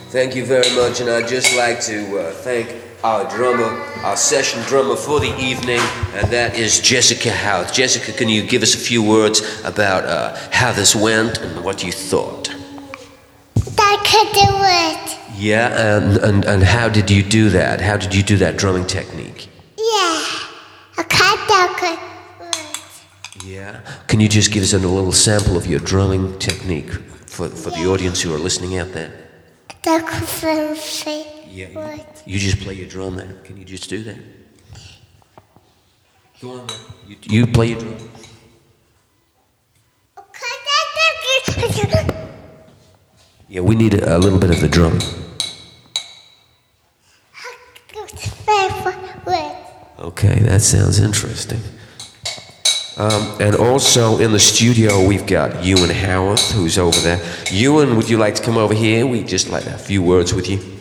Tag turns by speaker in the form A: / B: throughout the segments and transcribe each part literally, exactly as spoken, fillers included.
A: Thank you very much, and I'd just like to uh, thank our drummer, our session drummer for the evening, and that is Jessica Houth. Jessica, can you give us a few words about uh, how this went and what you thought?
B: I could do it.
A: Yeah, and, and, and how did you do that? How did you do that drumming technique?
B: Yeah, I could do it.
A: Yeah. Can you just give us a little sample of your drumming technique for, for the audience who are listening out there?
B: I could say
A: Yeah. You, you just play your drum then. Can you just do that? Go on, man. You, you play your drum. Yeah, we need a, a little bit of the drum. Okay, that sounds interesting. Um, and also in the studio, we've got Ewan Howarth, who's over there. Ewan, would you like to come over here? We'd just like a few words with you.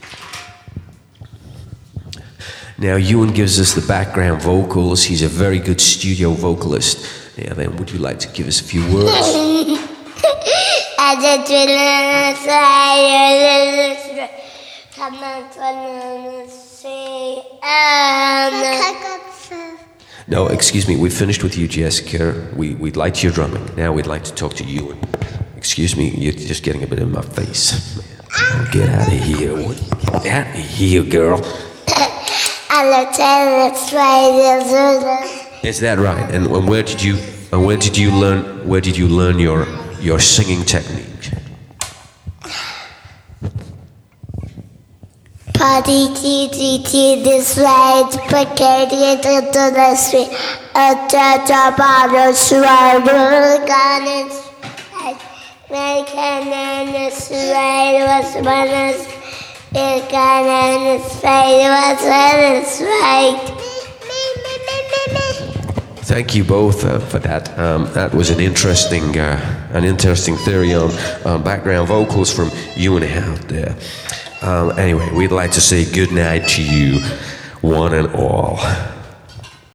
A: Now, Ewan gives us the background vocals. He's a very good studio vocalist. Now then, would you like to give us a few words?
B: I just want to say,
A: No, excuse me, we finished with you, Jessica. We, we liked your drumming. Now we'd like to talk to you. Excuse me, you're just getting a bit in my face. Get out of here. Get out of here, girl. Is that right? And, and where did you and where did you learn where did you learn your your singing technique?
B: Party T T T this right, packet it into the street, a touch about the sword, gun it, American and its right was one is, it gun and its face was one is right.
A: Thank you both uh, for that. Um, that was an interesting, uh, an interesting theory on um, background vocals from Ewan Howarth there. Um, anyway, we'd like to say good night to you, one and all.